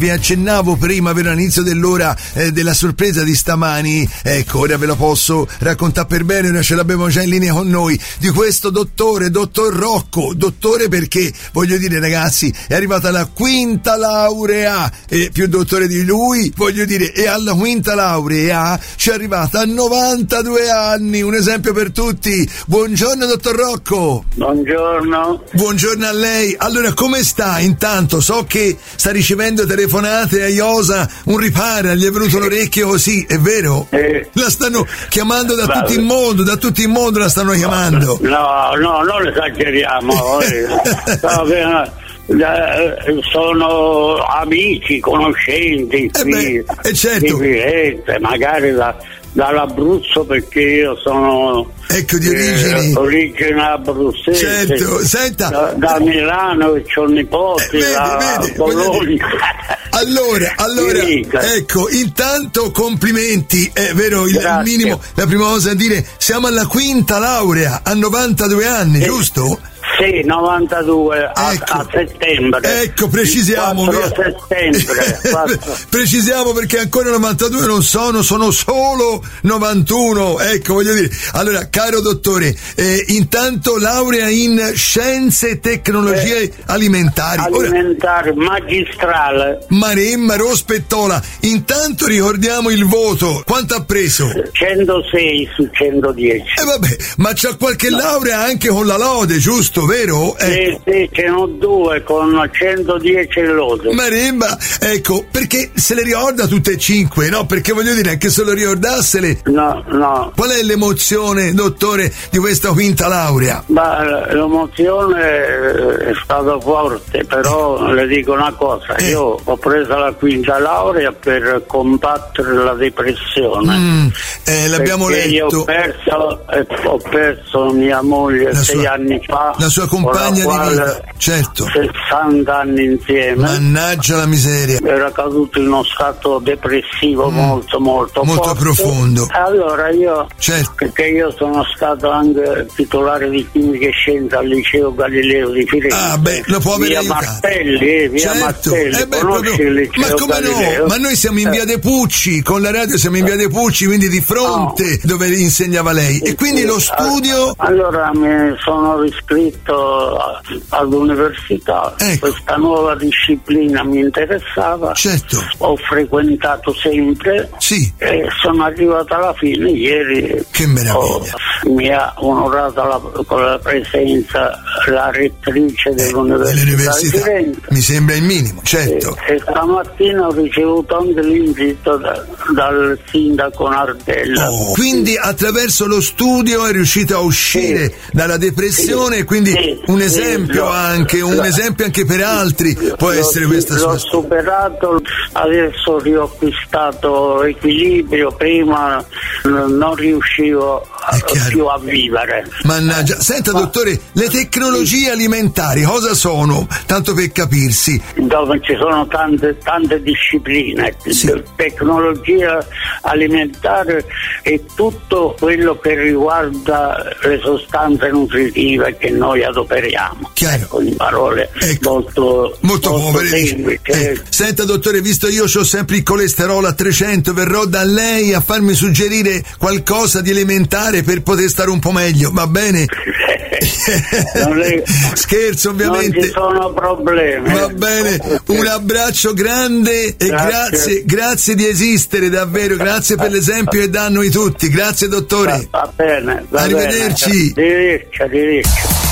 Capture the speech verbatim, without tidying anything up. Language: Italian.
vi accennavo prima per l'inizio dell'ora eh, della sorpresa di stamani, ecco, ora ve lo posso raccontare per bene, ora ce l'abbiamo già in linea con noi, di questo dottore, dottor Rocco, dottore perché, voglio dire ragazzi, è arrivata la quinta laurea, e più dottore di lui, voglio dire, e alla quinta laurea ci è arrivata a novantadue anni, un esempio per tutti. Buongiorno dottor Rocco. Buongiorno. Buongiorno a lei. Allora, come sta? Intanto so che sta ricevendo telefonate a Iosa, un riparo, gli è venuto l'orecchio così, è vero? Eh. La stanno chiamando da Beh. tutto il mondo, da tutto il mondo la stanno chiamando. No, no, non esageriamo. Sono amici, conoscenti, Eh beh, eh certo. di Firenze, magari da, dall'Abruzzo, perché io sono Ecco, di origini. Eh, origine abruzzese. Certo, senta. Da, da Milano, e c'ho nipoti, Eh, da vedi, vedi, Bologna. Allora, allora, ecco, intanto complimenti, è vero, il Grazie. minimo, la prima cosa da dire, siamo alla quinta laurea, a novantadue anni, Sì. giusto? Sì, novantadue a, Ecco. a settembre. Ecco, precisiamo. quattro settembre. quattro. Precisiamo perché ancora novantadue non sono, sono solo novantuno. Ecco, voglio dire. Allora, caro dottore, eh, intanto laurea in scienze e tecnologie Eh, alimentari. Ora, Alimentare, magistrale. Maremma Rospettola, intanto ricordiamo il voto. Quanto ha preso? centosei su centodieci. Eh vabbè, ma c'ha qualche laurea anche con la lode, giusto, vero? Sì, sì, ce n'ho due con centodieci lode. Maremma, ecco, perché se le ricorda tutte e cinque, no? Perché voglio dire, anche se lo ricordassele, No, no. qual è l'emozione, dottore, di questa quinta laurea? Ma l'emozione è stata forte, però le dico una cosa, Eh. io ho preso la quinta laurea per combattere la depressione. Mm, eh, l'abbiamo Perché io letto. ho perso, eh, ho perso mia moglie La sei sua- anni fa, la sua compagna con la di quale vita, certo. sessanta anni insieme. Mannaggia la miseria. Era caduto in uno stato depressivo molto molto Molto forte. profondo. Allora io, Certo. perché io sono stato anche titolare di chimica e scienza al liceo Galileo di Firenze. Ah, beh, lo può aver via aiutato. Martelli, eh, via Certo. Martelli, Eh beh, conosci proprio- il liceo ma come Galileo? no? Ma noi siamo in via De Pucci, con la radio siamo in via De Pucci, quindi di fronte dove insegnava lei. E quindi Sì, lo studio. Allora mi sono riscritto a- all'università, Ecco. questa nuova disciplina mi interessava, Certo. ho frequentato sempre Sì. e sono arrivato alla fine ieri. Che meraviglia. Oh, mi ha onorato la- con la presenza la rettrice dell'Università di Dell'università. Firenze. Mi sembra il minimo, certo. E, e stamattina ho ricevuto anche l'invito da- dal sindaco Nardella. Oh, quindi attraverso lo studio è riuscito a uscire Sì. dalla depressione, Sì. quindi Sì. un Sì. esempio Lo- anche, un lo- esempio anche per altri può L'ho- essere questa sua l'ho storia. superato, adesso ho riacquistato equilibrio, prima n- non riuscivo È chiaro. più a vivere. Mannaggia, senta Ma- dottore, le tecnologie alimentari cosa sono? Tanto per capirsi. Dove ci sono tante, tante discipline, Sì. tecnologia alimentare e tutto quello che riguarda le sostanze nutritive che noi adoperiamo. Chiaro. Ecco, in parole Ecco. molto, Molto povere. dice. semplici. Ecco. Senta dottore, visto io ho sempre il colesterolo a trecento, verrò da lei a farmi suggerire qualcosa di elementare per poter stare un po' meglio, va bene? Non è- Scherzo Non ci ovviamente. sono problemi. Va bene, un abbraccio grande e Grazie. grazie, grazie di esistere davvero, grazie per l'esempio che dà a noi tutti, grazie dottore. Va bene, va Arrivederci. bene. Arrivederci, arrivederci.